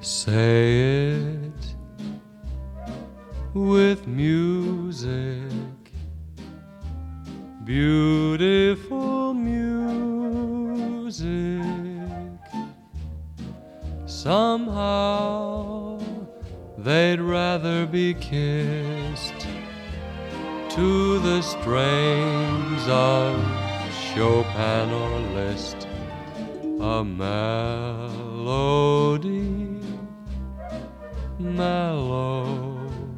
Say it with music, beautiful music. Somehow they'd rather be kissed to the strains of Chopin or Liszt, a melody mellow,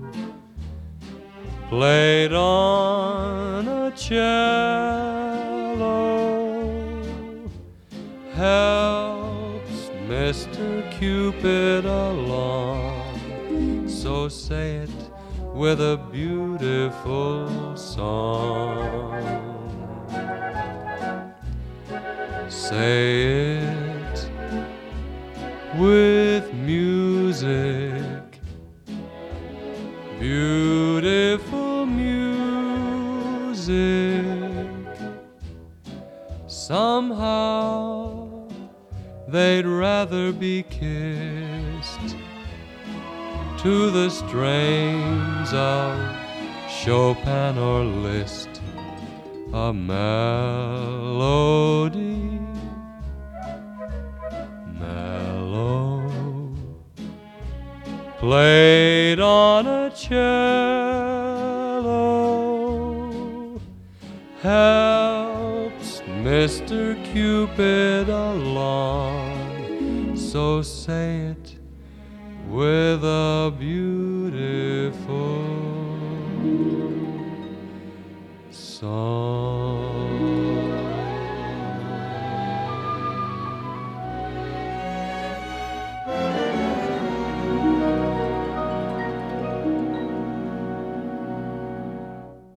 played on a cello, helps Mr. Cupid along. So say it with a beautiful song. Say it with music, beautiful music. Somehow they'd rather be kissed to the strains of Chopin or Liszt, a melody mellow, played on a cello, helps Mr. Cupid along. So say it with a beautiful song.